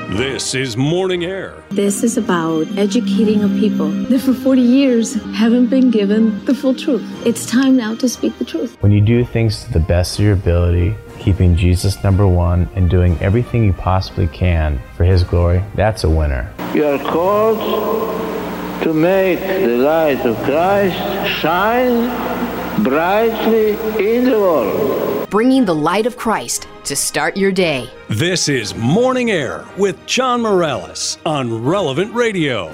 This is Morning Air. This is about educating a people that for 40 years haven't been given the full truth. It's time now to speak the truth. When you do things to the best of your ability, keeping Jesus number one and doing everything you possibly can for His glory, that's a winner. You are called to make the light of Christ shine brightly in the world. Bringing the light of Christ to start your day. This is Morning Air with John Morales on Relevant Radio.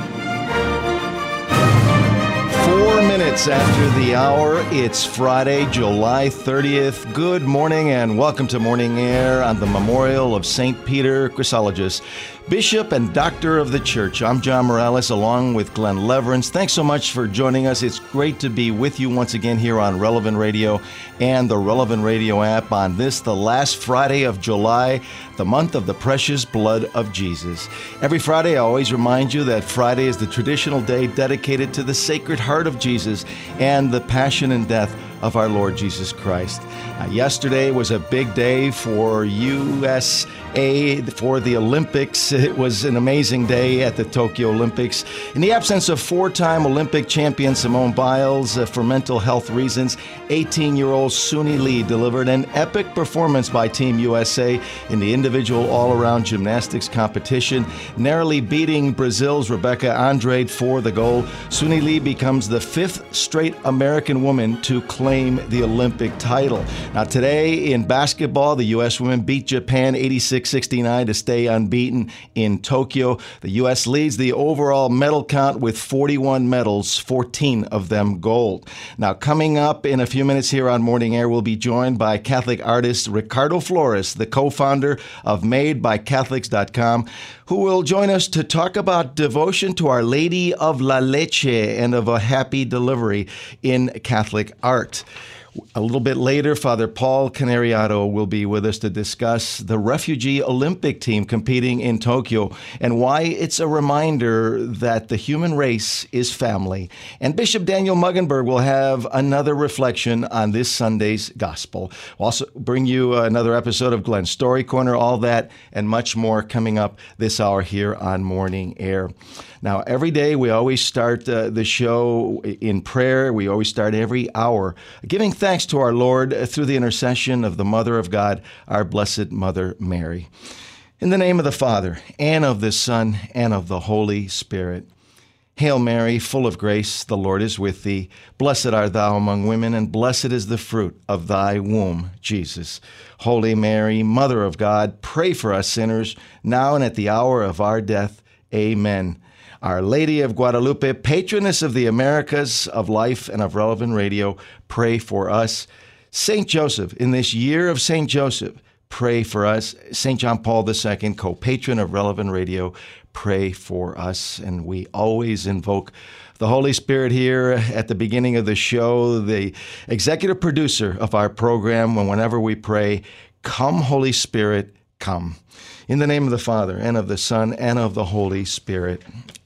4 minutes after the hour, it's Friday, July 30th. Good morning and welcome to Morning Air on the memorial of St. Peter Chrysologus, Bishop and Doctor of the Church. I'm John Morales along with Glenn Leverance. Thanks so much for joining us. It's great to be with you once again here on Relevant Radio and the Relevant Radio app on this, the last Friday of July, the month of the precious blood of Jesus. Every Friday, I always remind you that Friday is the traditional day dedicated to the Sacred Heart of Jesus and the passion and death of our Lord Jesus Christ. Yesterday was a big day for USA, for the Olympics. It was an amazing day at the Tokyo Olympics. In the absence of four-time Olympic champion Simone Biles, for mental health reasons, 18-year-old Suni Lee delivered an epic performance by Team USA in the individual all-around gymnastics competition, narrowly beating Brazil's Rebecca Andrade for the gold. Suni Lee becomes the fifth straight American woman to claim the Olympic title. Now today in basketball, the U.S. women beat Japan 86-69 to stay unbeaten in Tokyo. The U.S. leads the overall medal count with 41 medals, 14 of them gold. Now coming up in a few minutes here on Morning Air, we'll be joined by Catholic artist Ricardo Flores, the co-founder of MadeByCatholics.com, who will join us to talk about devotion to Our Lady of La Leche and of a happy delivery in Catholic art. A little bit later, Father Paul Canariato will be with us to discuss the refugee Olympic team competing in Tokyo and why it's a reminder that the human race is family. And Bishop Daniel Muggenberg will have another reflection on this Sunday's gospel. We'll also bring you another episode of Glenn's Story Corner, all that and much more coming up this hour here on Morning Air. Now, every day we always start the show in prayer. We always start every hour giving thanks to our Lord through the intercession of the Mother of God, our Blessed Mother Mary. In the name of the Father, and of the Son, and of the Holy Spirit. Hail Mary, full of grace, the Lord is with thee. Blessed art thou among women, and blessed is the fruit of thy womb, Jesus. Holy Mary, Mother of God, pray for us sinners, now and at the hour of our death. Amen. Our Lady of Guadalupe, patroness of the Americas, of Life, and of Relevant Radio, pray for us. St. Joseph, in this year of St. Joseph, pray for us. St. John Paul II, co-patron of Relevant Radio, pray for us. And we always invoke the Holy Spirit here at the beginning of the show, the executive producer of our program, whenever we pray, come, Holy Spirit, come. In the name of the Father, and of the Son, and of the Holy Spirit.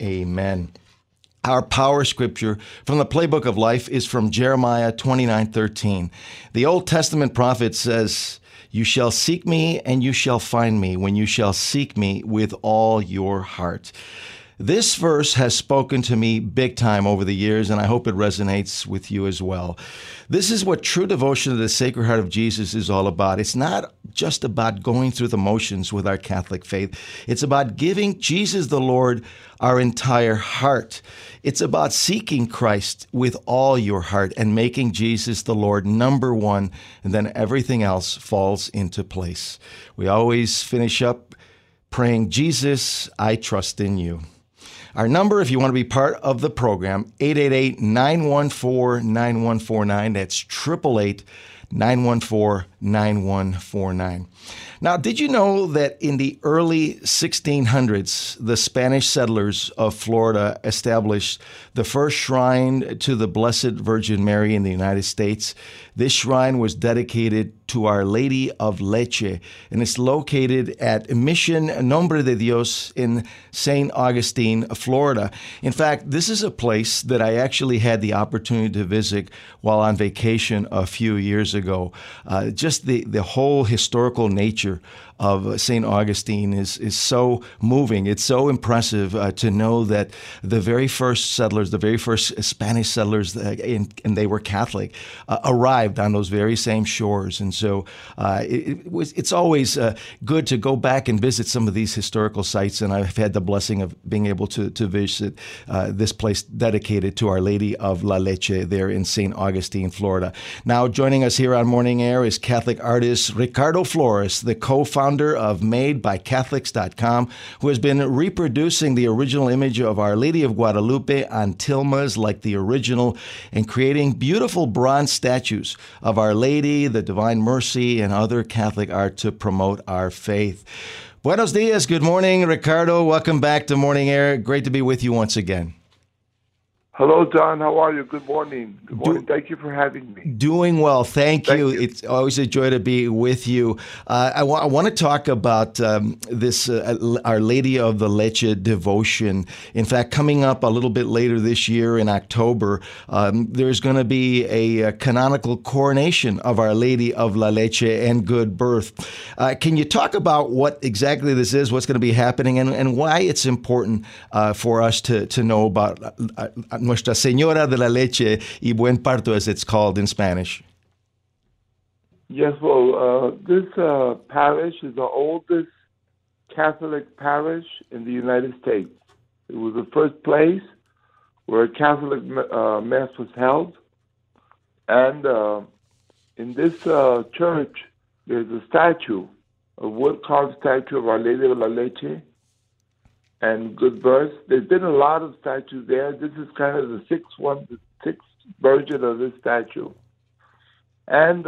Amen. Our power scripture from the Playbook of Life is from Jeremiah 29:13. The Old Testament prophet says, "You shall seek me, and you shall find me, when you shall seek me with all your heart." This verse has spoken to me big time over the years, and I hope it resonates with you as well. This is what true devotion to the Sacred Heart of Jesus is all about. It's not just about going through the motions with our Catholic faith. It's about giving Jesus the Lord our entire heart. It's about seeking Christ with all your heart and making Jesus the Lord number one, and then everything else falls into place. We always finish up praying, Jesus, I trust in you. Our number, if you want to be part of the program, 888-914-9149. That's 888-914-9149. Now, did you know that in the early 1600s, the Spanish settlers of Florida established the first shrine to the Blessed Virgin Mary in the United States? This shrine was dedicated to Our Lady of Leche, and it's located at Mission Nombre de Dios in St. Augustine, Florida. In fact, this is a place that I actually had the opportunity to visit while on vacation a few years ago. Just the whole historical nature of St. Augustine is so moving. It's so impressive to know that the very first settlers, the very first Spanish settlers, and they were Catholic, arrived on those very same shores. And so it's always good to go back and visit some of these historical sites. And I've had the blessing of being able to visit this place dedicated to Our Lady of La Leche there in St. Augustine, Florida. Now, joining us here on Morning Air is Catholic artist Ricardo Flores, the co-founder of MadeByCatholics.com, who has been reproducing the original image of Our Lady of Guadalupe on tilmas like the original and creating beautiful bronze statues of Our Lady, the Divine Mercy, and other Catholic art to promote our faith. Buenos dias. Good morning, Ricardo. Welcome back to Morning Air. Great to be with you once again. Hello, John. How are you? Good morning. Good morning. Thank you for having me. Doing well. Thank you. It's always a joy to be with you. I want to talk about this Our Lady of the Leche devotion. In fact, coming up a little bit later this year in October, there's going to be a canonical coronation of Our Lady of La Leche and Good Birth. Can you talk about what exactly this is, what's going to be happening, and why it's important for us to know about Nuestra Señora de la Leche y Buen Parto, as it's called in Spanish? Yes, well, this parish is the oldest Catholic parish in the United States. It was the first place where a Catholic Mass was held. And in this church, there's a statue, a wood-carved statue of Our Lady of la Leche and Good Birth. There's been a lot of statues there. This is kind of the sixth version of this statue. And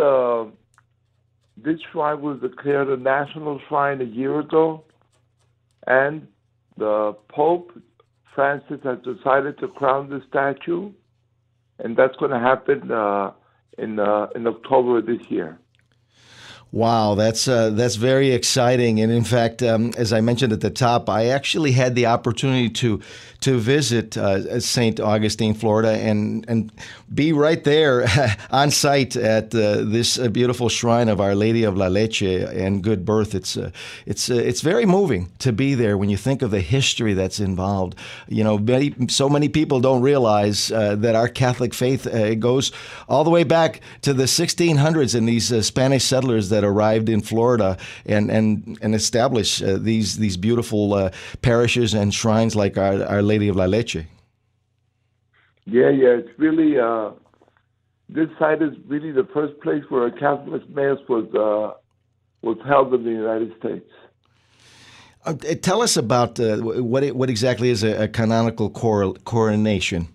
this shrine was declared a national shrine a year ago. And the Pope Francis has decided to crown the statue. And that's going to happen in October of this year. Wow, that's very exciting. And in fact, as I mentioned at the top, I actually had the opportunity to visit St. Augustine, Florida, and be right there on site at this beautiful shrine of Our Lady of La Leche and Good Birth. It's very moving to be there when you think of the history that's involved. You know, so many people don't realize that our Catholic faith goes all the way back to the 1600s and these Spanish settlers that arrived in Florida and established these beautiful parishes and shrines like Our Lady of La Leche. Yeah, it's really this site is really the first place where a Catholic Mass was held in the United States. Tell us about what exactly is a canonical coronation.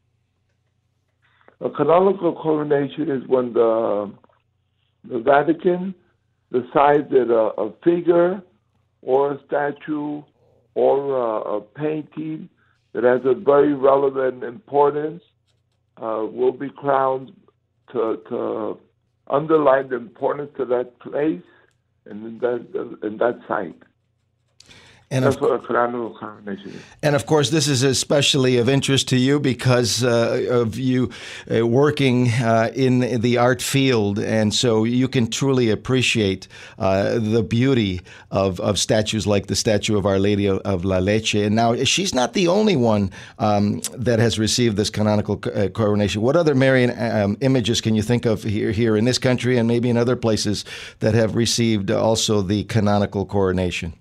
A canonical coronation is when the Vatican decides that a figure or a statue or a painting that has a very relevant importance will be crowned to underline the importance of that place and that site. And that's what a canonical coronation is. And of course, this is especially of interest to you because of you working in the art field, and so you can truly appreciate the beauty of statues like the statue of Our Lady of La Leche. And now, she's not the only one that has received this canonical coronation. What other Marian images can you think of here in this country and maybe in other places that have received also the canonical coronation?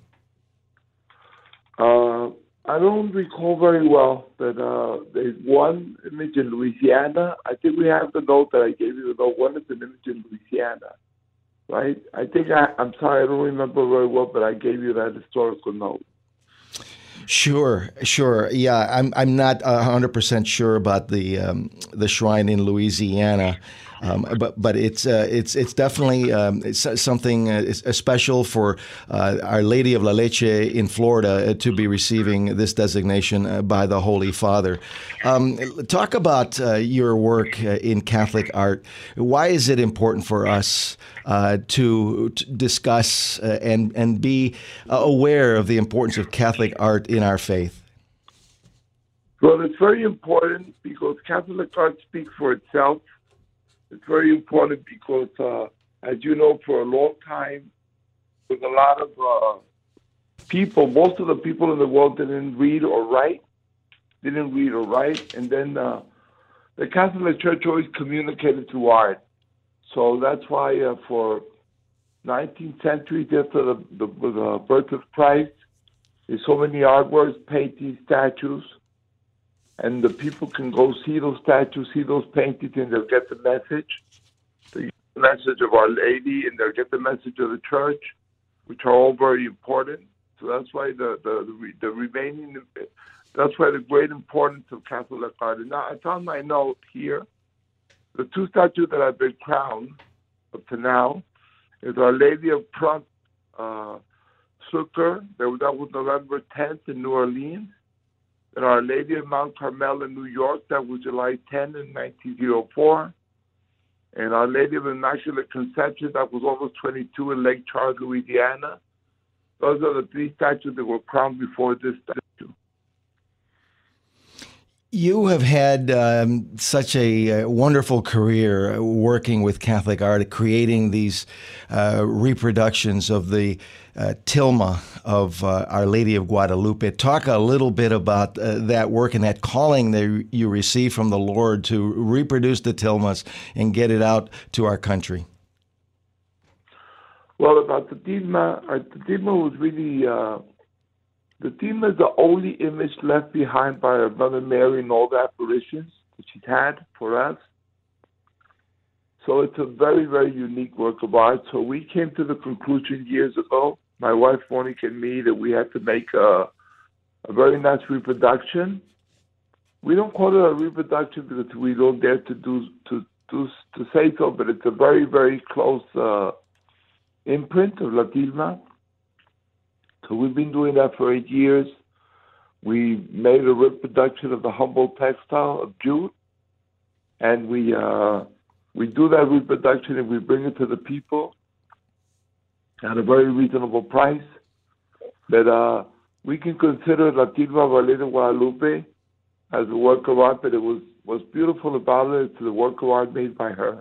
I don't recall very well, but there's one image in Louisiana. I think we have the note that I gave you. The note. One is an image in Louisiana, right? I think I'm sorry, I don't remember very well, but I gave you that historical note. Sure. Yeah, I'm not 100% sure about the shrine in Louisiana. But it's definitely it's something special for Our Lady of La Leche in Florida to be receiving this designation by the Holy Father. Talk about your work in Catholic art. Why is it important for us to discuss and be aware of the importance of Catholic art in our faith? Well, it's very important because Catholic art speaks for itself. It's very important because, as you know, for a long time, with a lot of people. Most of the people in the world didn't read or write. And then the Catholic Church always communicated through art. So that's why for 19th century, after the birth of Christ, there's so many artworks, paintings, statues, and the people can go see those statues, see those paintings, and they'll get the message. The message of Our Lady, and they'll get the message of the Church, which are all very important. So that's why the great importance of Catholic art. And now I found my note here. The two statues that have been crowned up to now is Our Lady of Prunk Succor. That was November 10th in New Orleans. And Our Lady of Mount Carmel in New York. That was July 10 in 1904. And Our Lady of Immaculate Conception. That was August 22 in Lake Charles, Louisiana. Those are the three statues that were crowned before this statue. You have had such a wonderful career working with Catholic art, creating these reproductions of the tilma of Our Lady of Guadalupe. Talk a little bit about that work and that calling that you received from the Lord to reproduce the tilmas and get it out to our country. Well, about the tilma was really... the tilma is the only image left behind by our Mother Mary in all the apparitions that she's had for us. So it's a very, very unique work of art. So we came to the conclusion years ago, my wife Monique and me, that we had to make a very nice reproduction. We don't call it a reproduction because we don't dare to say so, but it's a very, very close imprint of La Tilma. So we've been doing that for 8 years. We made a reproduction of the humble textile of jute, and we do that reproduction and we bring it to the people at a very reasonable price. That we can consider La Tilma of Our Lady of Guadalupe as a work of art, but what's beautiful about it is the work of art made by her.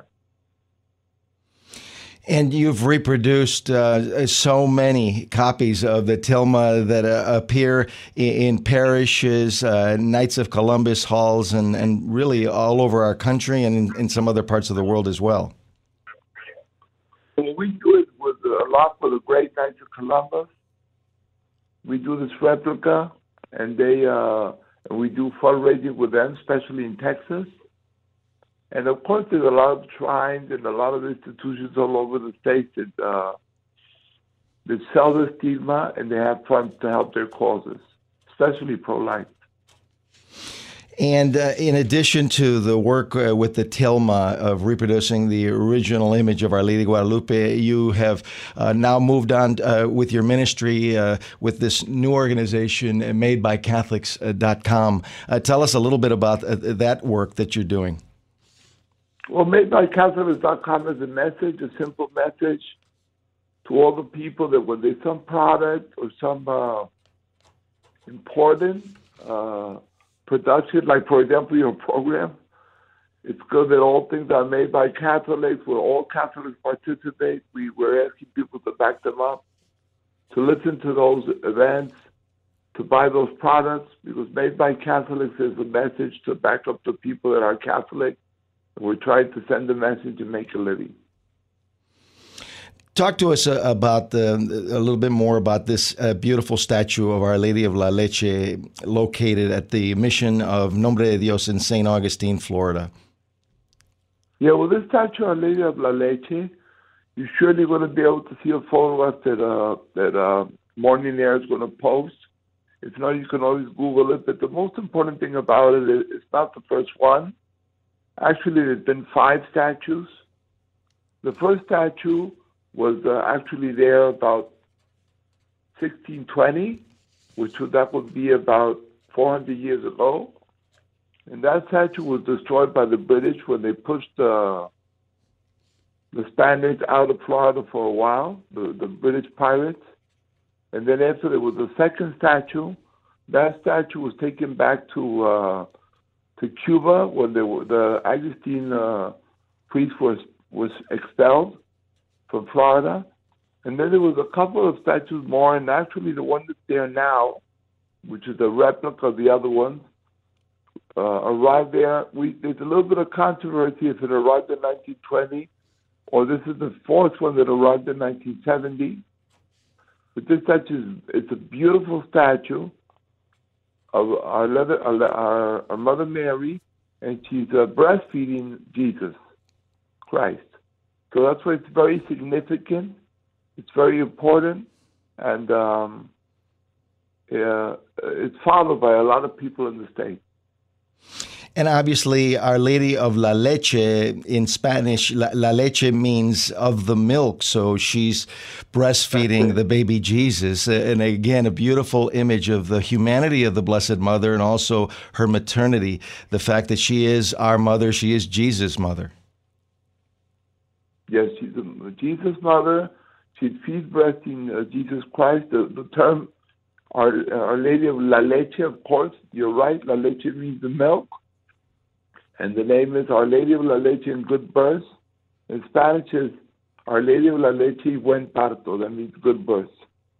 And you've reproduced so many copies of the tilma that appear in parishes, Knights of Columbus halls, and really all over our country and in some other parts of the world as well. Well, we do it with a lot for the great Knights of Columbus. We do this replica, and we do fundraising with them, especially in Texas. And of course, there's a lot of shrines and a lot of institutions all over the state that sell this tilma, and they have funds to help their causes, especially pro-life. And in addition to the work with the tilma of reproducing the original image of Our Lady of Guadalupe, you have now moved on with your ministry with this new organization, MadeByCatholics.com. Tell us a little bit about that work that you're doing. Well, MadeByCatholics.com is a message, a simple message to all the people that when there's some product or some important production, like, for example, your program, it's good that all things are made by Catholics, where all Catholics participate. We're asking people to back them up, to listen to those events, to buy those products, because Made by Catholics is a message to back up the people that are Catholic. We're trying to send a message and make a living. Talk to us about a little bit more about this beautiful statue of Our Lady of La Leche located at the Mission of Nombre de Dios in St. Augustine, Florida. Yeah, well, this statue of Our Lady of La Leche, you're surely going to be able to see a photograph that Morning Air is going to post. If not, you can always Google it. But the most important thing about it is it's not the first one. Actually, there's been 5 statues. The first statue was actually there about 1620, that would be about 400 years ago. And that statue was destroyed by the British when they pushed the Spaniards out of Florida for a while, the British pirates. And then after there was a second statue. That statue was taken back to Cuba when the Augustine priest was expelled from Florida, And then there was a couple of statues more, and actually the one that's there now, which is a replica of the other one, arrived there. There's a little bit of controversy if it arrived in 1920 or this is the fourth one that arrived in 1970. But this statue it's a beautiful statue of our Mother Mary, and she's breastfeeding Jesus Christ. So that's why it's very significant. It's very important, and it's followed by a lot of people in the state. And obviously, Our Lady of La Leche, in Spanish, La Leche means of the milk. So she's breastfeeding the baby Jesus. And again, a beautiful image of the humanity of the Blessed Mother and also her maternity. The fact that she is our mother, she is Jesus' mother. Yes, she's Jesus' mother. She feeds breasting Jesus Christ. The term Our Lady of La Leche, of course, you're right. La Leche means the milk. And the name is Our Lady of La Leche in good birth. In Spanish is Our Lady of La Leche buen parto. That means good birth.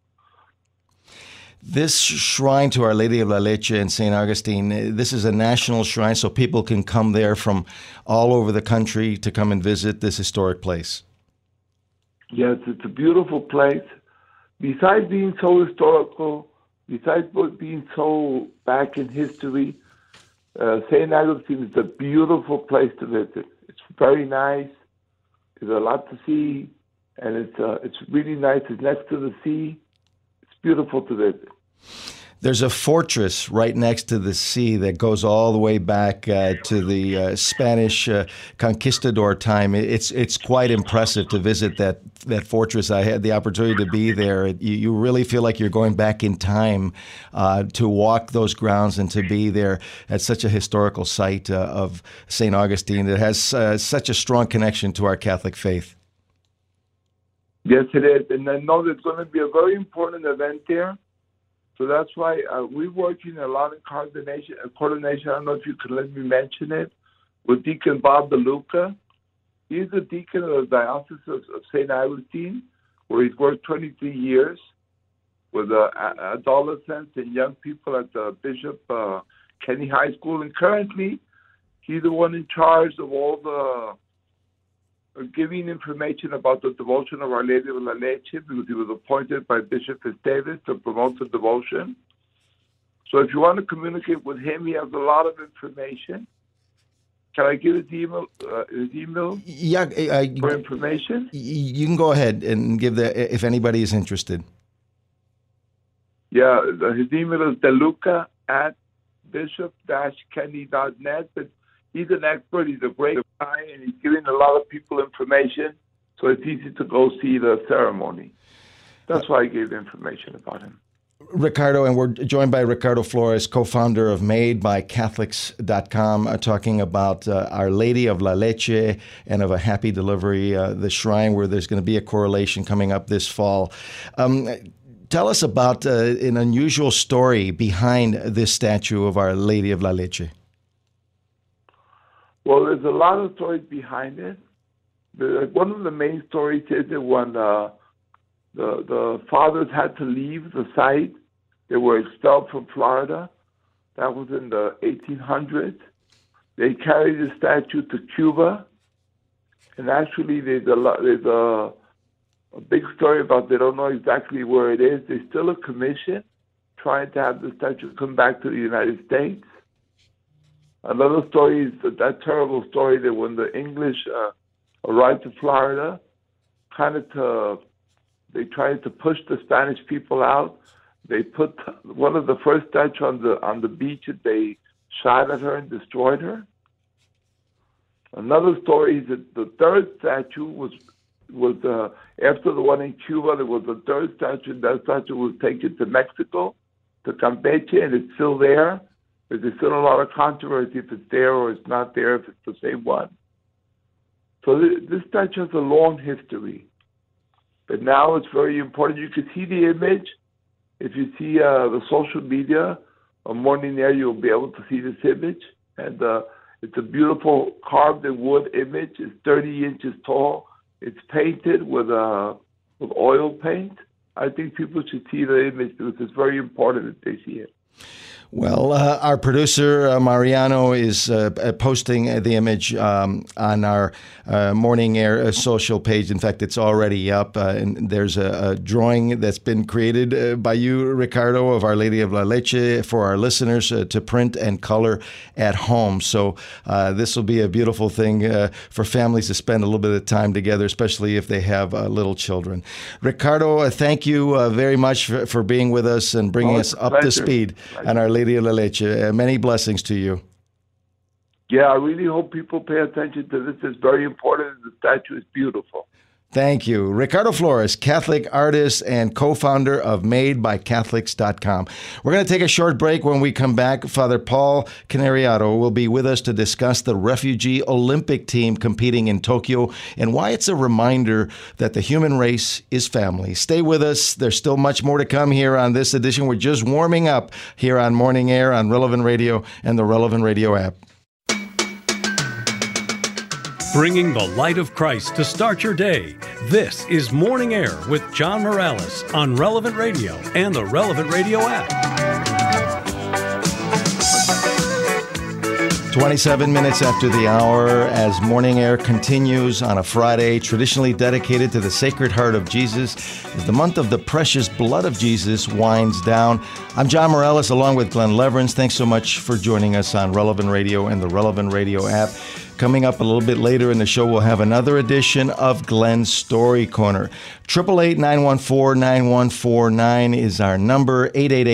This shrine to Our Lady of La Leche in St. Augustine, this is a national shrine, so people can come there from all over the country to come and visit this historic place. Yes, it's a beautiful place. Besides being so historical, besides being so back in history, St. Augustine is a beautiful place to visit. It's very nice. There's a lot to see, and it's really nice. It's next to the sea. It's beautiful to visit. There's a fortress right next to the sea that goes all the way back to the Spanish conquistador time. It's quite impressive to visit that fortress. I had the opportunity to be there. You really feel like you're going back in time to walk those grounds and to be there at such a historical site of St. Augustine that has such a strong connection to our Catholic faith. Yes, it is. And I know there's going to be a very important event there. So that's why we're working a lot in coordination. I don't know if you could let me mention it, with Deacon Bob DeLuca. He's the deacon of the Diocese of St. Augustine, where he's worked 23 years with adolescents and young people at the Bishop Kenny High School. And currently, he's the one in charge of all the giving information about the devotion of Our Lady of La Leche, because he was appointed by Bishop Esteves to promote the devotion. So if you want to communicate with him, he has a lot of information. Can I give his email? Yeah, for information? You can go ahead and give if anybody is interested. Yeah, his email is deluca@bishop-kenny.net, but he's an expert. He's a great guy, and he's giving a lot of people information, so it's easy to go see the ceremony. That's why I gave the information about him. Ricardo, and we're joined by Ricardo Flores, co-founder of MadeByCatholics.com, talking about Our Lady of La Leche and of a Happy Delivery, the shrine where there's going to be a correlation coming up this fall. Tell us about an unusual story behind this statue of Our Lady of La Leche. Well, there's a lot of stories behind it. One of the main stories is that when the fathers had to leave the site, they were expelled from Florida. That was in the 1800s. They carried the statue to Cuba. And actually, there's a big story about they don't know exactly where it is. There's still a commission trying to have the statue come back to the United States. Another story is that terrible story that when the English arrived to Florida, they tried to push the Spanish people out. They put one of the first statues on the beach, and they shot at her and destroyed her. Another story is that the third statue was after the one in Cuba. There was a third statue, and that statue was taken to Mexico, to Campeche, and it's still there. But there's still a lot of controversy if it's there or it's not there, if it's the same one. So this statue has a long history. But now it's very important. You can see the image. If you see the social media on Morning Air, you'll be able to see this image. And it's a beautiful carved in wood image. It's 30 inches tall. It's painted with with oil paint, I think people should see the image because it's very important that they see it. Well, our producer, Mariano, is posting the image on our Morning Air social page. In fact, it's already up. And there's a drawing that's been created by you, Ricardo, of Our Lady of La Leche for our listeners to print and color at home. So this will be a beautiful thing for families to spend a little bit of time together, especially if they have little children. Ricardo, thank you very much for being with us and bringing us up to speed on Our Lady of La Leche. Many blessings to you. Yeah, I really hope people pay attention to this. It's very important. The statue is beautiful. Thank you. Ricardo Flores, Catholic artist and co-founder of MadeByCatholics.com. We're going to take a short break. When we come back, Father Paul Canariato will be with us to discuss the refugee Olympic team competing in Tokyo and why it's a reminder that the human race is family. Stay with us. There's still much more to come here on this edition. We're just warming up here on Morning Air on Relevant Radio and the Relevant Radio app. Bringing the light of Christ to start your day. This is Morning Air with John Morales on Relevant Radio and the Relevant Radio app. 27 minutes after the hour as Morning Air continues on a Friday, traditionally dedicated to the Sacred Heart of Jesus, as the month of the precious blood of Jesus winds down. I'm John Morales along with Glenn Leverance. Thanks so much for joining us on Relevant Radio and the Relevant Radio app. Coming up a little bit later in the show, we'll have another edition of Glenn's Story Corner. 888-914-9149 is our number,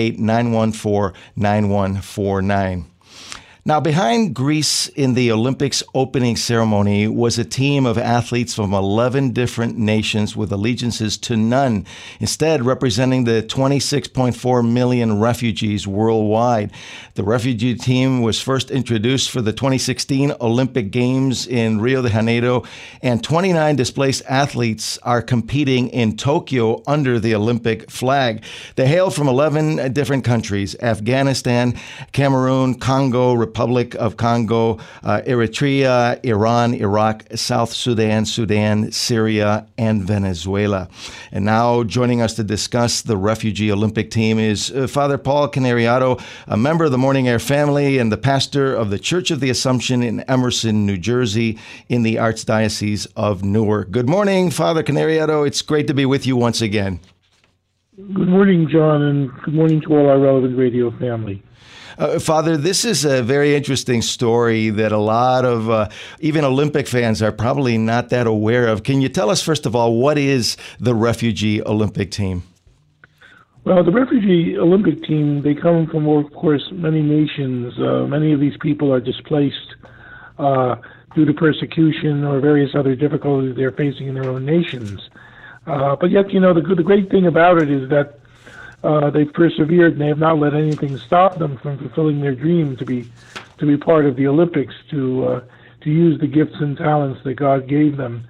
888-914-9149. Now, behind Greece in the Olympics opening ceremony was a team of athletes from 11 different nations with allegiances to none, instead representing the 26.4 million refugees worldwide. The refugee team was first introduced for the 2016 Olympic Games in Rio de Janeiro, and 29 displaced athletes are competing in Tokyo under the Olympic flag. They hail from 11 different countries: Afghanistan, Cameroon, Congo, Republic of Congo, Eritrea, Iran, Iraq, South Sudan, Syria, and Venezuela. And now joining us to discuss the refugee Olympic team is Father Paul Canariato, a member of the Morning Air family and the pastor of the Church of the Assumption in Emerson, New Jersey, in the Archdiocese of Newark. Good morning, Father Canariato. It's great to be with you once again. Good morning, John, and good morning to all our Relevant Radio family. Father, this is a very interesting story that a lot of even Olympic fans are probably not that aware of. Can you tell us, first of all, what is the refugee Olympic team? Well, the refugee Olympic team, they come from, of course, many nations. Many of these people are displaced due to persecution or various other difficulties they're facing in their own nations. But yet, the great thing about it is that they've persevered and they have not let anything stop them from fulfilling their dream to be part of the Olympics, to use the gifts and talents that God gave them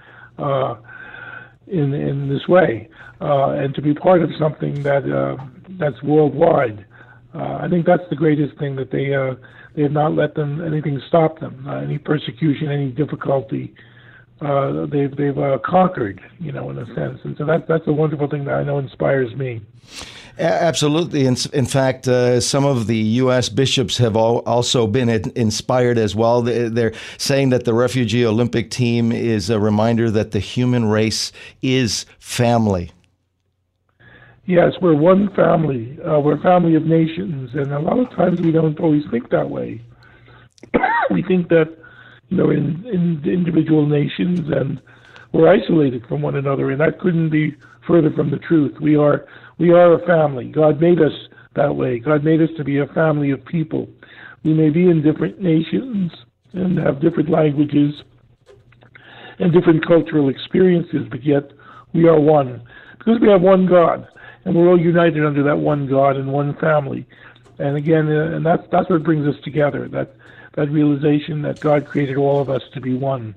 in this way, and to be part of something that's worldwide. I think that's the greatest thing, that they have not let anything stop them, any persecution, any difficulty. They've conquered, in a sense, and so that's a wonderful thing that I know inspires me. Absolutely. In fact, some of the U.S. bishops have also been inspired as well. They're saying that the refugee Olympic team is a reminder that the human race is family. Yes, we're one family. We're a family of nations, and a lot of times we don't always think that way. We think that, in individual nations, and we're isolated from one another, and that couldn't be further from the truth. We are a family. God made us that way. God made us to be a family of people. We may be in different nations and have different languages and different cultural experiences, but yet we are one, because we have one God, and we're all united under that one God and one family. And again, and that's what brings us together, that realization that God created all of us to be one.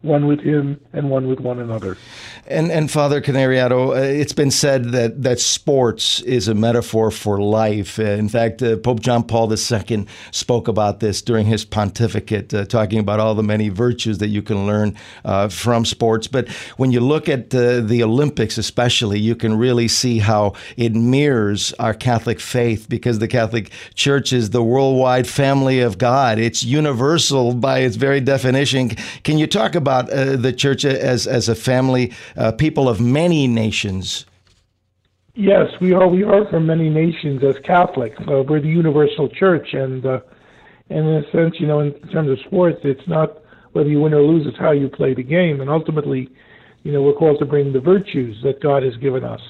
one with him and one with one another. And Father Canariato, it's been said that sports is a metaphor for life. In fact, Pope John Paul II spoke about this during his pontificate, talking about all the many virtues that you can learn from sports. But when you look at the Olympics especially, you can really see how it mirrors our Catholic faith, because the Catholic Church is the worldwide family of God. It's universal by its very definition. Can you talk about the Church as a family, people of many nations? Yes, we are from many nations as Catholics. We're the universal Church, and in a sense, in terms of sports, it's not whether you win or lose; it's how you play the game. And ultimately, we're called to bring the virtues that God has given us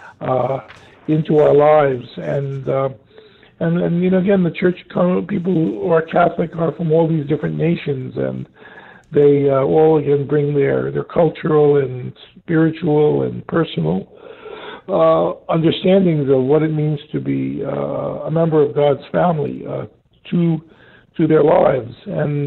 into our lives. And again, the Church people who are Catholic are from all these different nations, and they all again bring their cultural and spiritual and personal understandings of what it means to be a member of God's family to their lives, and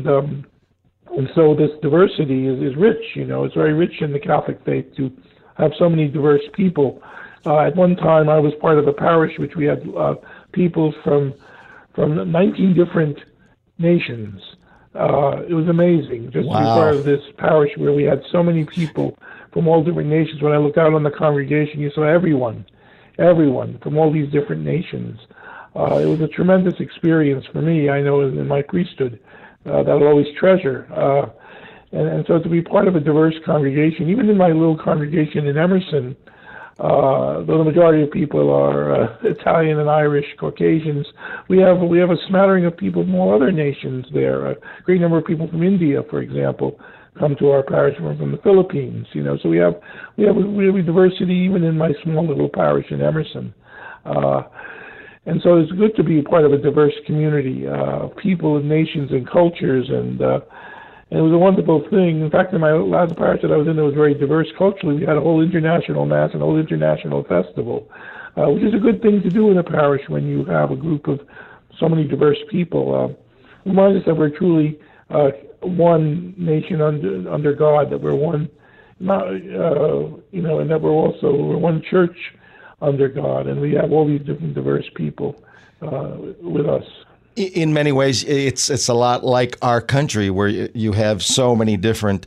so this diversity is rich. It's very rich in the Catholic faith to have so many diverse people. At one time, I was part of a parish which we had people from 19 different nations. It was amazing just to be part of this parish where we had so many people from all different nations. When I looked out on the congregation, you saw everyone from all these different nations. It was a tremendous experience for me. I know in my priesthood that I'll always treasure. And so to be part of a diverse congregation, even in my little congregation in Emerson, though the majority of people are Italian and Irish, Caucasians, we have a smattering of people from all other nations there. A great number of people from India, for example, come to our parish from the Philippines. So we have diversity even in my small little parish in Emerson. And so it's good to be part of a diverse community of people and nations and cultures, and it was a wonderful thing. In fact, in my last parish that I was in, it was very diverse culturally. We had a whole international mass and a whole international festival, which is a good thing to do in a parish when you have a group of so many diverse people. Reminds us that we're truly one nation under God, that we're one, and that we're one church under God, and we have all these different diverse people with us. In many ways, it's a lot like our country, where you have so many different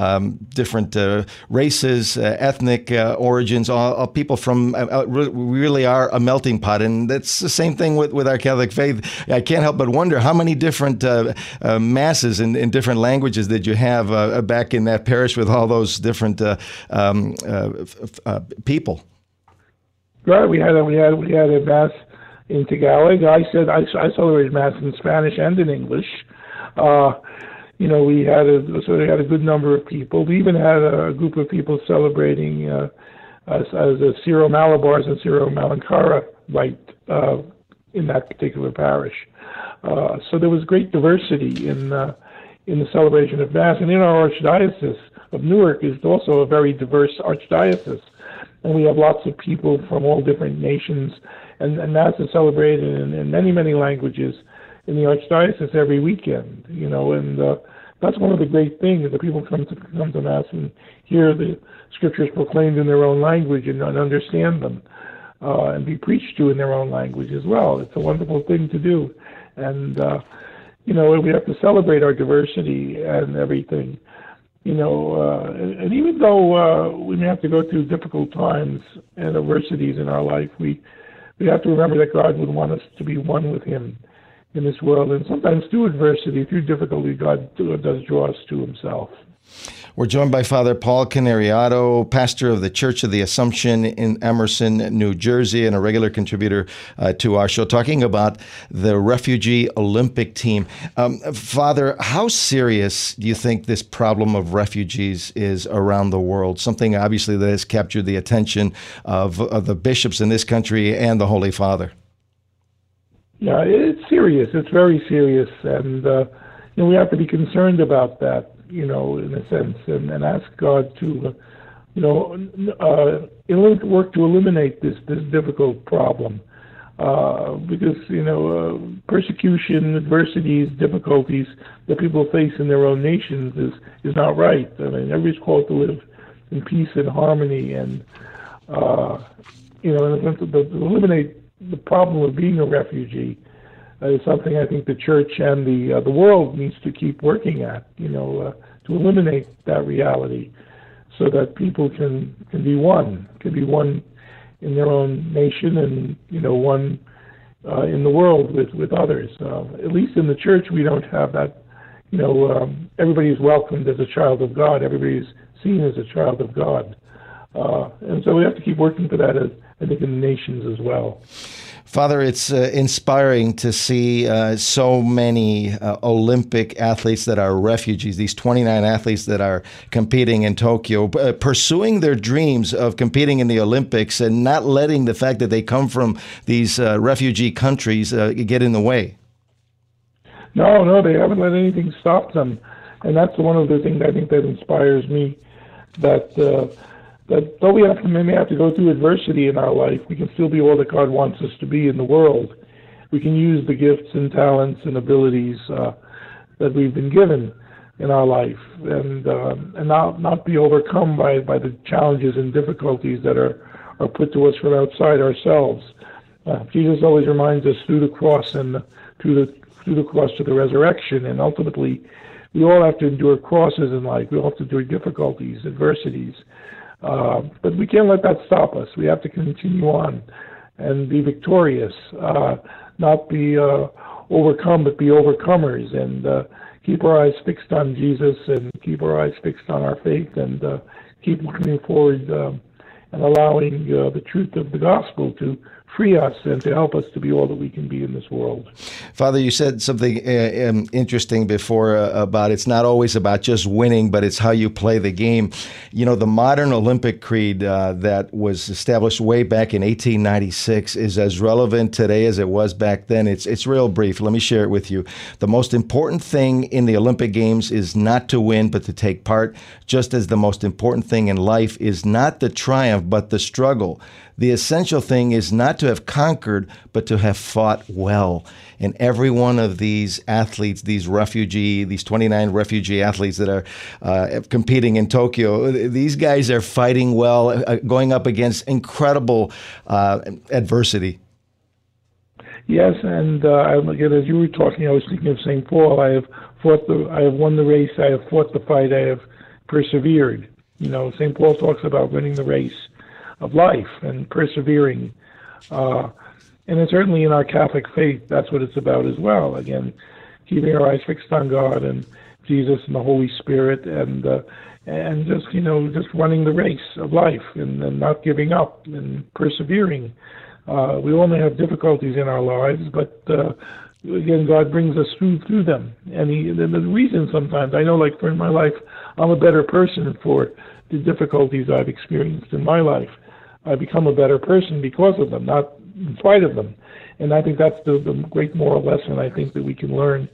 races, ethnic origins, all people from. We really are a melting pot, and that's the same thing with our Catholic faith. I can't help but wonder how many different masses in different languages did you have back in that parish with all those different people. Right, we had a mass in Tagalog. I celebrated Mass in Spanish and in English. We had a good number of people. We even had a group of people celebrating as a Syro-Malabars and Syro-Malankara rite in that particular parish. So there was great diversity in the celebration of Mass. And in our Archdiocese of Newark is also a very diverse archdiocese. And we have lots of people from all different nations, and Mass is celebrated in many, many languages in the Archdiocese every weekend, and that's one of the great things, that people come to Mass and hear the Scriptures proclaimed in their own language and understand them, and be preached to in their own language as well. It's a wonderful thing to do, and, we have to celebrate our diversity and everything. And even though we may have to go through difficult times and adversities in our life, we have to remember that God would want us to be one with Him in this world. And sometimes through adversity, through difficulty, God does draw us to Himself. We're joined by Father Paul Canariato, pastor of the Church of the Assumption in Emerson, New Jersey, and a regular contributor to our show, talking about the refugee Olympic team. Father, how serious do you think this problem of refugees is around the world? Something obviously that has captured the attention of the bishops in this country and the Holy Father. Yeah, it's serious. It's very serious. And we have to be concerned about that, in a sense, and ask God to, work to eliminate this difficult problem. because, persecution, adversities, difficulties that people face in their own nations is not right. I mean, everybody's called to live in peace and harmony, and to eliminate the problem of being a refugee is something I think the church and the world needs to keep working at. To eliminate that reality, so that people can be one in their own nation, and one in the world with others. At least in the church, we don't have that. Everybody is welcomed as a child of God. Everybody is seen as a child of God, and so we have to keep working for that, I think, in the nations as well. Father, it's inspiring to see so many Olympic athletes that are refugees, these 29 athletes that are competing in Tokyo, pursuing their dreams of competing in the Olympics and not letting the fact that they come from these refugee countries get in the way. No, they haven't let anything stop them. And that's one of the things I think that inspires me, that though we may have to go through adversity in our life, we can still be all that God wants us to be in the world. We can use the gifts and talents and abilities that we've been given in our life, and not be overcome by the challenges and difficulties that are put to us from outside ourselves. Jesus always reminds us through the cross and through the cross to the resurrection, and ultimately we all have to endure crosses in life. We all have to endure difficulties, adversities. But we can't let that stop us. We have to continue on and be victorious, not be overcome, but be overcomers, and keep our eyes fixed on Jesus, and keep our eyes fixed on our faith, and keep looking forward and allowing the truth of the gospel to free us and to help us to be all that we can be in this world. Father, you said something interesting before about it's not always about just winning, but it's how you play the game. The modern Olympic creed that was established way back in 1896 is as relevant today as it was back then. It's real brief. Let me share it with you. The most important thing in the Olympic Games is not to win, but to take part, just as the most important thing in life is not the triumph, but the struggle. The essential thing is not to have conquered, but to have fought well. And every one of these athletes, these 29 refugee athletes that are competing in Tokyo, these guys are fighting well, going up against incredible adversity. Yes, and again, as you were talking, I was thinking of St. Paul. I have won the race. I have fought the fight. I have persevered. St. Paul talks about winning the race of life and persevering. And it's certainly in our Catholic faith, that's what it's about as well. Again, keeping our eyes fixed on God and Jesus and the Holy Spirit, and just running the race of life, and not giving up and persevering. We all may have difficulties in our lives, but again, God brings us through them. And the reason sometimes, I know, like for in my life, I'm a better person for the difficulties I've experienced in my life. I become a better person because of them, not in spite of them. And I think that's the great moral lesson I think that we can learn,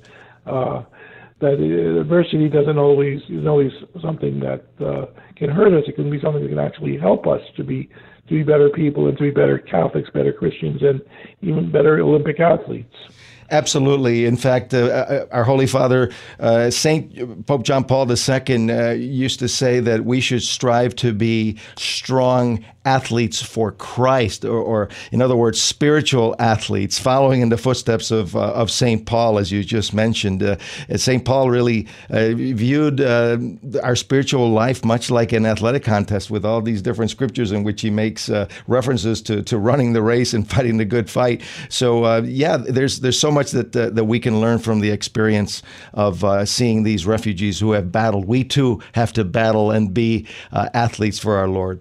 that adversity is always something that can hurt us. It can be something that can actually help us to be better people and to be better Catholics, better Christians, and even better Olympic athletes. Absolutely. In fact, our Holy Father, Pope John Paul II, used to say that we should strive to be strong athletes for Christ, or in other words, spiritual athletes, following in the footsteps of St. Paul, as you just mentioned. St. Paul really viewed our spiritual life much like an athletic contest, with all these different scriptures in which he makes references to running the race and fighting the good fight. So, there's so much that we can learn from the experience of seeing these refugees who have battled. We too have to battle and be athletes for our Lord.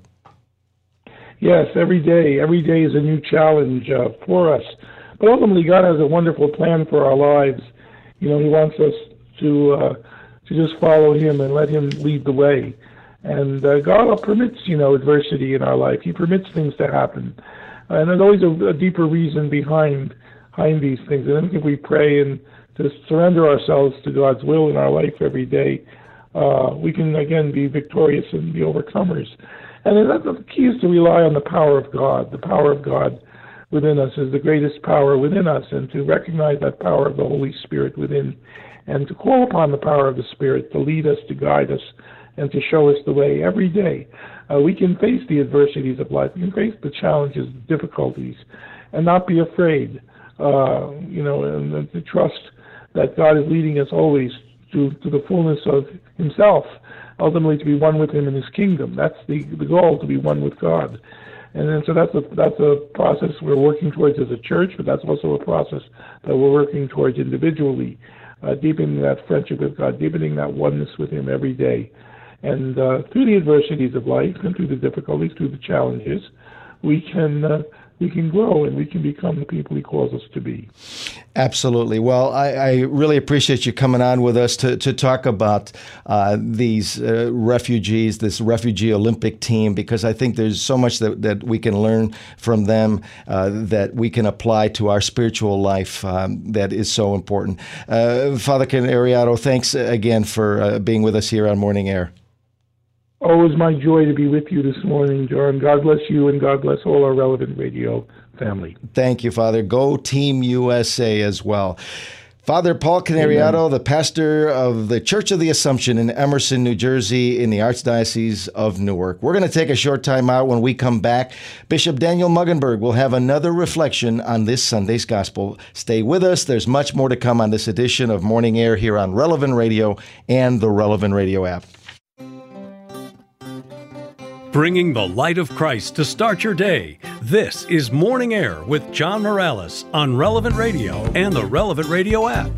Yes, every day is a new challenge for us. But ultimately, God has a wonderful plan for our lives. He wants us to just follow Him and let Him lead the way. And God permits, adversity in our life. He permits things to happen. And there's always a deeper reason behind these things. And I think if we pray and to surrender ourselves to God's will in our life every day, we can, again, be victorious and be overcomers. And the key is to rely on the power of God. The power of God within us as the greatest power within us, and to recognize that power of the Holy Spirit within, and to call upon the power of the Spirit to lead us, to guide us, and to show us the way every day. We can face the adversities of life. We can face the challenges, the difficulties, and not be afraid, and to trust that God is leading us always to the fullness of himself, ultimately to be one with him in his kingdom. That's the goal, to be one with God. And then, so that's a process we're working towards as a church, but that's also a process that we're working towards individually, deepening that friendship with God, deepening that oneness with him every day. And through the adversities of life and through the difficulties, through the challenges, we can grow and we can become the people he calls us to be. Absolutely. Well, I really appreciate you coming on with us to talk about these refugees, this refugee Olympic team, because I think there's so much that we can learn from them that we can apply to our spiritual life that is so important. Father Canariato, thanks again for being with us here on Morning Air. Always my joy to be with you this morning, John. God bless you, and God bless all our Relevant Radio family. Thank you, Father. Go Team USA as well. Father Paul Canariato, the pastor of the Church of the Assumption in Emerson, New Jersey, in the Archdiocese of Newark. We're going to take a short time out. When we come back, Bishop Daniel Muggenberg will have another reflection on this Sunday's Gospel. Stay with us. There's much more to come on this edition of Morning Air here on Relevant Radio and the Relevant Radio app. Bringing the light of Christ to start your day. This is Morning Air with John Morales on Relevant Radio and the Relevant Radio app.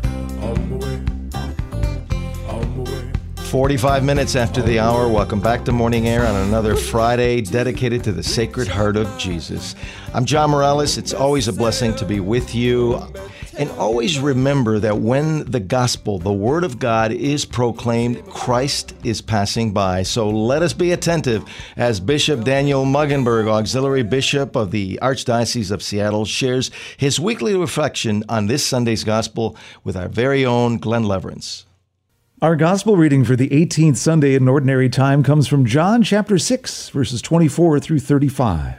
45 minutes after the hour. Welcome back to Morning Air on another Friday dedicated to the Sacred Heart of Jesus. I'm John Morales. It's always a blessing to be with you. And always remember that when the gospel, the word of God, is proclaimed, Christ is passing by. So let us be attentive as Bishop Daniel Muggenberg, Auxiliary Bishop of the Archdiocese of Seattle, shares his weekly reflection on this Sunday's gospel with our very own Glenn Leverance. Our gospel reading for the 18th Sunday in Ordinary Time comes from John chapter 6, verses 24 through 35.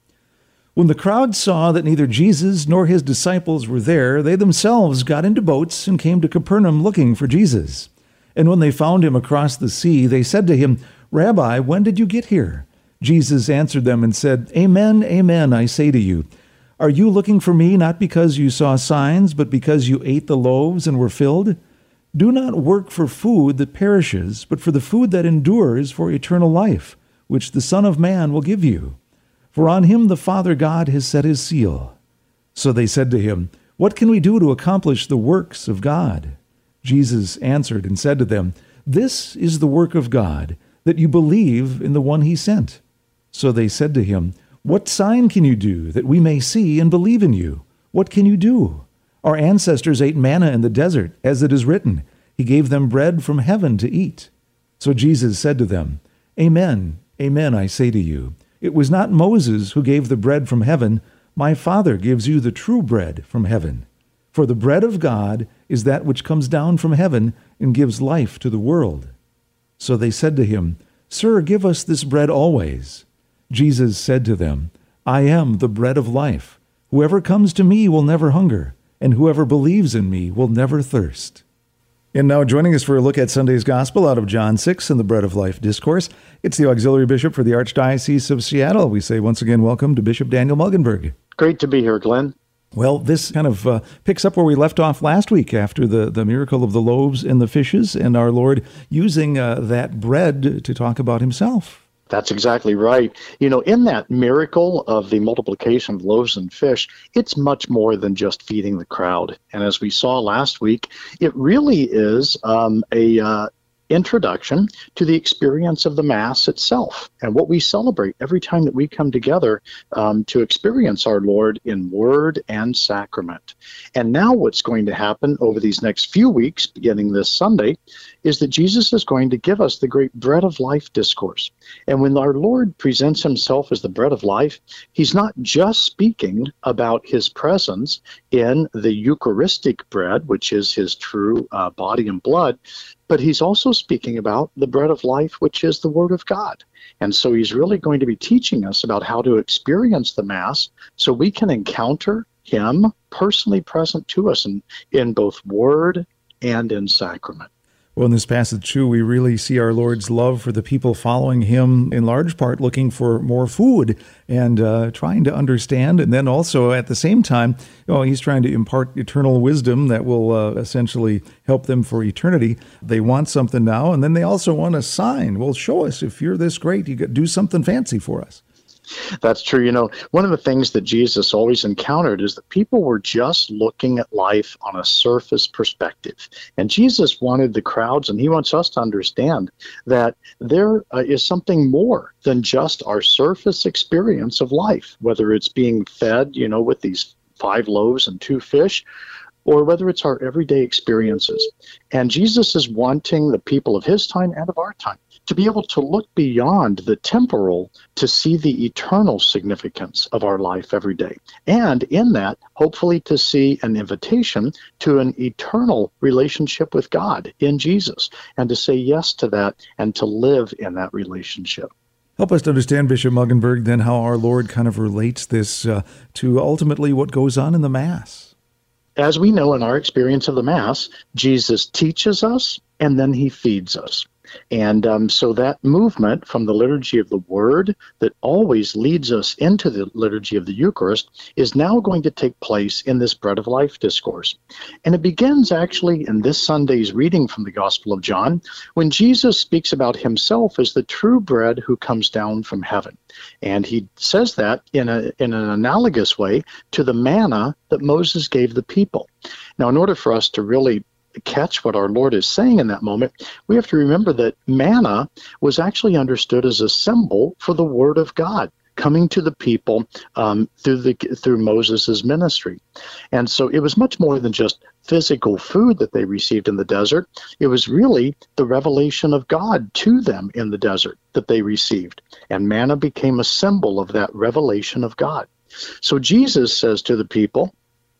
When the crowd saw that neither Jesus nor his disciples were there, they themselves got into boats and came to Capernaum looking for Jesus. And when they found him across the sea, they said to him, "Rabbi, when did you get here?" Jesus answered them and said, "Amen, amen, I say to you, are you looking for me not because you saw signs, but because you ate the loaves and were filled? Do not work for food that perishes, but for the food that endures for eternal life, which the Son of Man will give you. For on him the Father God has set his seal." So they said to him, "What can we do to accomplish the works of God?" Jesus answered and said to them, "This is the work of God, that you believe in the one he sent." So they said to him, "What sign can you do that we may see and believe in you? What can you do? Our ancestors ate manna in the desert, as it is written, he gave them bread from heaven to eat." So Jesus said to them, "Amen, amen, I say to you, it was not Moses who gave the bread from heaven. My Father gives you the true bread from heaven. For the bread of God is that which comes down from heaven and gives life to the world." So they said to him, "Sir, give us this bread always." Jesus said to them, "I am the bread of life. Whoever comes to me will never hunger, and whoever believes in me will never thirst." And now joining us for a look at Sunday's Gospel out of John 6 and the Bread of Life Discourse, it's the Auxiliary Bishop for the Archdiocese of Seattle. We say once again welcome to Bishop Daniel Muggenberg. Great to be here, Glenn. Well, this kind of picks up where we left off last week after the miracle of the loaves and the fishes, and our Lord using that bread to talk about himself. That's exactly right. You know, in that miracle of the multiplication of loaves and fish, it's much more than just feeding the crowd. And as we saw last week, it really is a introduction to the experience of the Mass itself and what we celebrate every time that we come together to experience our Lord in word and sacrament. And now what's going to happen over these next few weeks, beginning this Sunday, is that Jesus is going to give us the great bread of life discourse. And when our Lord presents himself as the bread of life, he's not just speaking about his presence in the Eucharistic bread, which is his true body and blood, but he's also speaking about the bread of life, which is the Word of God. And so he's really going to be teaching us about how to experience the Mass so we can encounter him personally present to us in both word and in sacrament. Well, in this passage, too, we really see our Lord's love for the people following him, in large part looking for more food and trying to understand. And then also, at the same time, he's trying to impart eternal wisdom that will essentially help them for eternity. They want something now, and then they also want a sign. Well, show us. If you're this great, you got do something fancy for us. That's true. One of the things that Jesus always encountered is that people were just looking at life on a surface perspective. And Jesus wanted the crowds, and he wants us to understand that there is something more than just our surface experience of life, whether it's being fed, with these 5 loaves and 2 fish, or whether it's our everyday experiences. And Jesus is wanting the people of his time and of our time to be able to look beyond the temporal to see the eternal significance of our life every day. And in that, hopefully to see an invitation to an eternal relationship with God in Jesus, and to say yes to that and to live in that relationship. Help us to understand, Bishop Muggenberg, then how our Lord kind of relates this to ultimately what goes on in the Mass. As we know in our experience of the Mass, Jesus teaches us and then he feeds us. And so that movement from the liturgy of the Word that always leads us into the liturgy of the Eucharist is now going to take place in this Bread of Life discourse. And it begins actually in this Sunday's reading from the Gospel of John, when Jesus speaks about himself as the true bread who comes down from heaven. And he says that in an analogous way to the manna that Moses gave the people. Now, in order for us to really catch what our Lord is saying in that moment, we have to remember that manna was actually understood as a symbol for the Word of God coming to the people through Moses' ministry. And so it was much more than just physical food that they received in the desert. It was really the revelation of God to them in the desert that they received. And manna became a symbol of that revelation of God. So Jesus says to the people,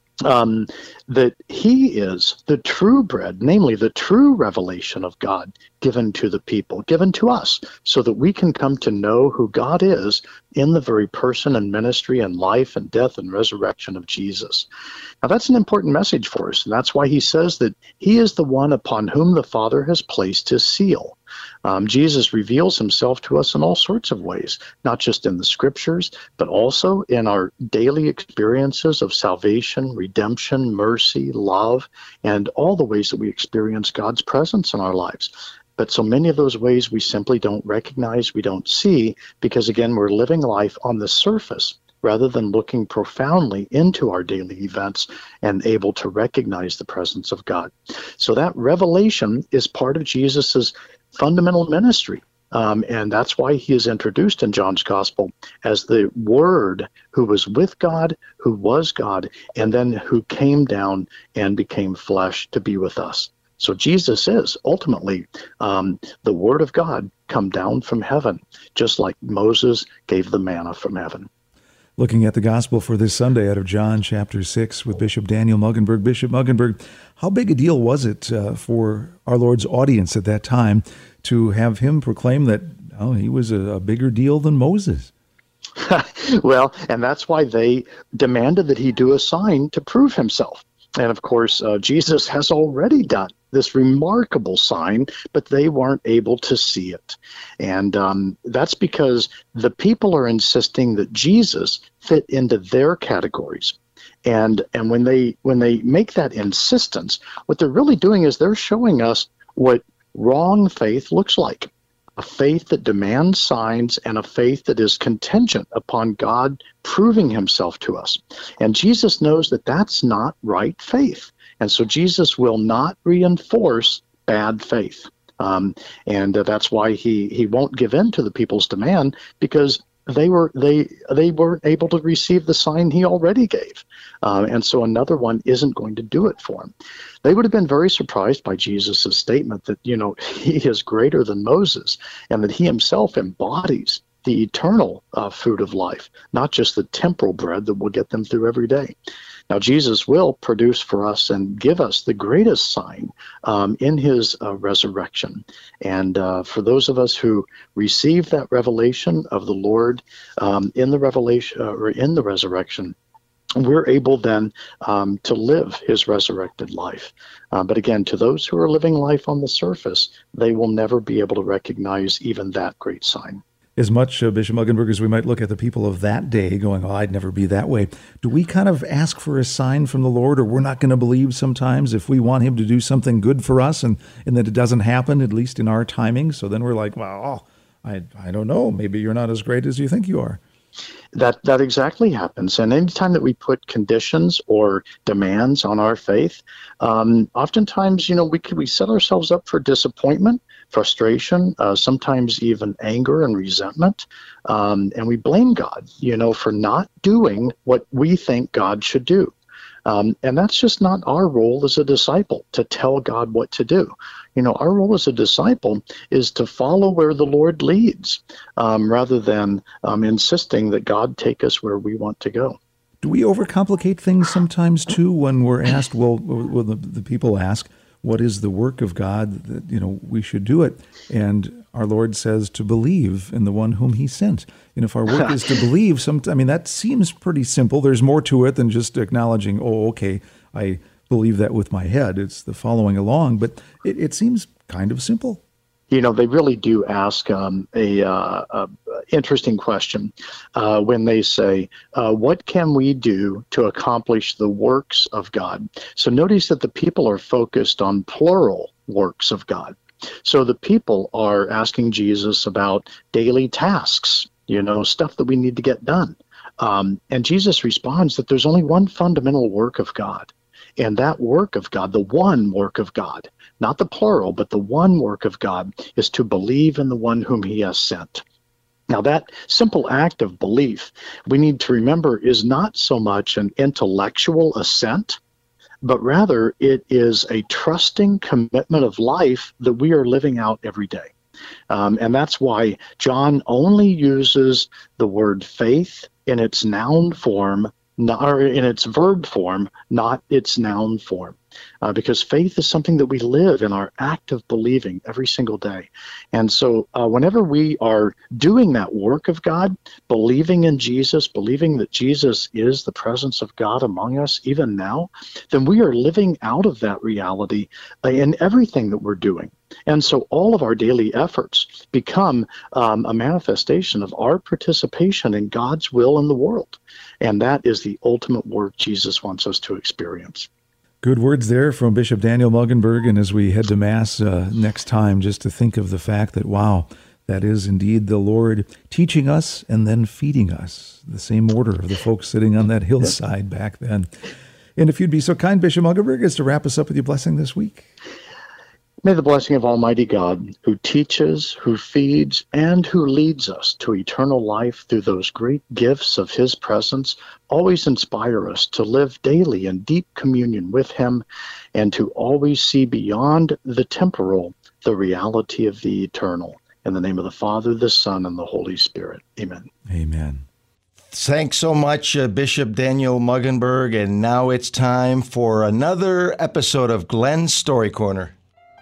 that he is the true bread, namely the true revelation of God given to the people, given to us, so that we can come to know who God is in the very person and ministry and life and death and resurrection of Jesus. Now that's an important message for us, and that's why he says that he is the one upon whom the Father has placed his seal. Jesus reveals himself to us in all sorts of ways, not just in the Scriptures, but also in our daily experiences of salvation, redemption, mercy, love, and all the ways that we experience God's presence in our lives. But so many of those ways we simply don't recognize, we don't see, because again, we're living life on the surface rather than looking profoundly into our daily events and able to recognize the presence of God. So that revelation is part of Jesus's fundamental ministry. And that's why he is introduced in John's Gospel as the Word who was with God, who was God, and then who came down and became flesh to be with us. So Jesus is ultimately the Word of God come down from heaven, just like Moses gave the manna from heaven. Looking at the Gospel for this Sunday out of John chapter 6 with Bishop Daniel Muggenberg. Bishop Muggenberg, how big a deal was it for our Lord's audience at that time to have him proclaim that he was a bigger deal than Moses? Well, and that's why they demanded that he do a sign to prove himself. And of course, Jesus has already done this remarkable sign, but they weren't able to see it. And that's because the people are insisting that Jesus fit into their categories. And when they make that insistence, what they're really doing is they're showing us what wrong faith looks like. A faith that demands signs and a faith that is contingent upon God proving himself to us. And Jesus knows that that's not right faith. And so Jesus will not reinforce bad faith. And that's why he won't give in to the people's demand, because they weren't able to receive the sign he already gave. And so another one isn't going to do it for him. They would have been very surprised by Jesus' statement that, he is greater than Moses and that he himself embodies the eternal food of life, not just the temporal bread that will get them through every day. Now, Jesus will produce for us and give us the greatest sign in his resurrection. And for those of us who receive that revelation of the Lord in the revelation or in the resurrection, we're able then to live his resurrected life. But again, to those who are living life on the surface, they will never be able to recognize even that great sign. As much, Bishop Muggenberg, as we might look at the people of that day going, oh, I'd never be that way, do we kind of ask for a sign from the Lord, or we're not going to believe sometimes if we want him to do something good for us and that it doesn't happen, at least in our timing? So then we're like, well, I don't know, maybe you're not as great as you think you are. That exactly happens. And anytime that we put conditions or demands on our faith, oftentimes, we set ourselves up for disappointment, frustration, sometimes even anger and resentment. And we blame God, for not doing what we think God should do. And that's just not our role as a disciple, to tell God what to do. Our role as a disciple is to follow where the Lord leads, rather than insisting that God take us where we want to go. Do we overcomplicate things sometimes, too, when we're asked, well the people ask, what is the work of God that, we should do it? And our Lord says to believe in the one whom he sent. And if our work is to believe, that seems pretty simple. There's more to it than just acknowledging, oh, okay, I believe that with my head. It's the following along, but it seems kind of simple. They really do ask a interesting question when they say, what can we do to accomplish the works of God? So notice that the people are focused on plural works of God. So the people are asking Jesus about daily tasks, stuff that we need to get done. And Jesus responds that there's only one fundamental work of God. And that work of God, the one work of God, not the plural, but the one work of God, is to believe in the one whom he has sent. Now, that simple act of belief, we need to remember, is not so much an intellectual assent, but rather it is a trusting commitment of life that we are living out every day. And that's why John only uses the word faith in its noun form, or in its verb form, not its noun form. Because faith is something that we live in our act of believing every single day. And so whenever we are doing that work of God, believing in Jesus, believing that Jesus is the presence of God among us even now, then we are living out of that reality in everything that we're doing. And so all of our daily efforts become a manifestation of our participation in God's will in the world. And that is the ultimate work Jesus wants us to experience. Good words there from Bishop Daniel Muggenberg. And as we head to Mass next time, just to think of the fact that, wow, that is indeed the Lord teaching us and then feeding us, the same order of the folks sitting on that hillside back then. And if you'd be so kind, Bishop Muggenberg, as to wrap us up with your blessing this week. May the blessing of Almighty God, who teaches, who feeds, and who leads us to eternal life through those great gifts of his presence, always inspire us to live daily in deep communion with him and to always see beyond the temporal the reality of the eternal. In the name of the Father, the Son, and the Holy Spirit. Amen. Amen. Thanks so much, Bishop Daniel Muggenberg. And now it's time for another episode of Glenn's Story Corner.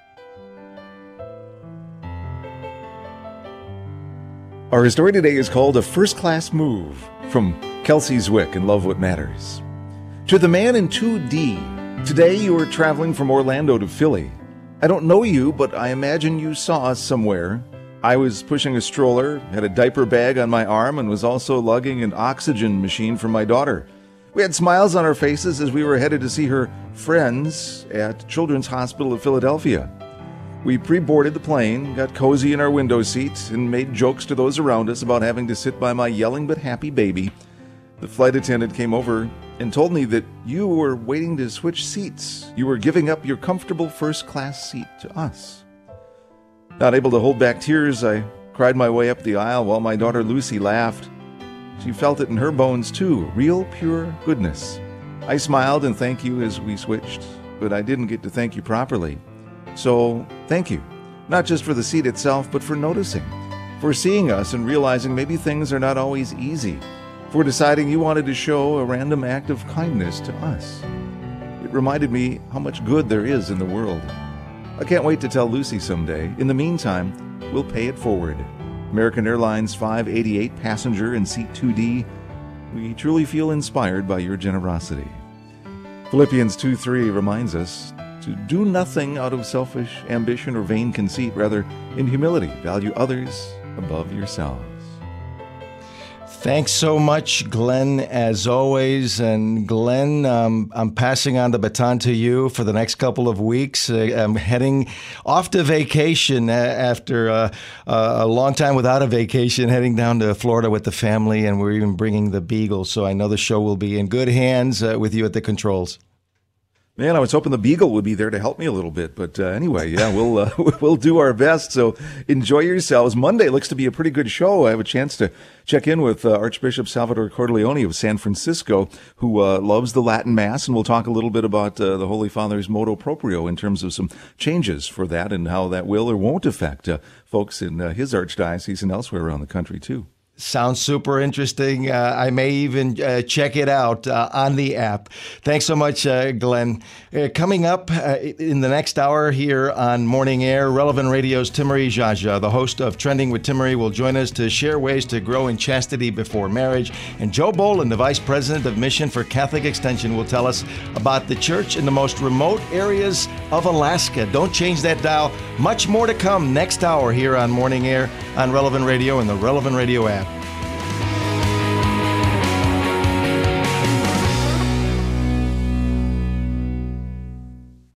Our story today is called A First Class Move, from Kelsey Zwick in Love What Matters. To the man in 2D, today you are traveling from Orlando to Philly. I don't know you, but I imagine you saw us somewhere. I was pushing a stroller, had a diaper bag on my arm, and was also lugging an oxygen machine for my daughter. We had smiles on our faces as we were headed to see her friends at Children's Hospital of Philadelphia. We pre-boarded the plane, got cozy in our window seats, and made jokes to those around us about having to sit by my yelling but happy baby. The flight attendant came over and told me that you were waiting to switch seats. You were giving up your comfortable first-class seat to us. Not able to hold back tears, I cried my way up the aisle while my daughter Lucy laughed. She felt it in her bones too, real pure goodness. I smiled and thanked you as we switched, but I didn't get to thank you properly. So, thank you, not just for the seat itself, but for noticing, for seeing us and realizing maybe things are not always easy. for deciding you wanted to show a random act of kindness to us. It reminded me how much good there is in the world. I can't wait to tell Lucy someday. In the meantime, we'll pay it forward. American Airlines 588 passenger in seat 2D. We truly feel inspired by your generosity. Philippians 2:3 reminds us to do nothing out of selfish ambition or vain conceit. Rather, in humility, value others above yourselves. Thanks so much, Glenn, as always. And Glenn, I'm passing on the baton to you for the next couple of weeks. I'm heading off to vacation after a long time without a vacation, heading down to Florida with the family, and we're even bringing the Beagle. So I know the show will be in good hands with you at the controls. Man, I was hoping the Beagle would be there to help me a little bit, but anyway, yeah, we'll do our best. So enjoy yourselves. Monday looks to be a pretty good show. I have a chance to check in with Archbishop Salvatore Cordileone of San Francisco, who loves the Latin Mass, and we'll talk a little bit about the Holy Father's motu proprio in terms of some changes for that and how that will or won't affect folks in his archdiocese and elsewhere around the country too. Sounds super interesting. I may even check it out on the app. Thanks so much, Glenn. Coming up in the next hour here on Morning Air, Relevant Radio's Timmery Jaja, the host of Trending with Timmery, will join us to share ways to grow in chastity before marriage. And Joe Boland, the Vice President of Mission for Catholic Extension, will tell us about the church in the most remote areas of Alaska. Don't change that dial. Much more to come next hour here on Morning Air on Relevant Radio and the Relevant Radio app.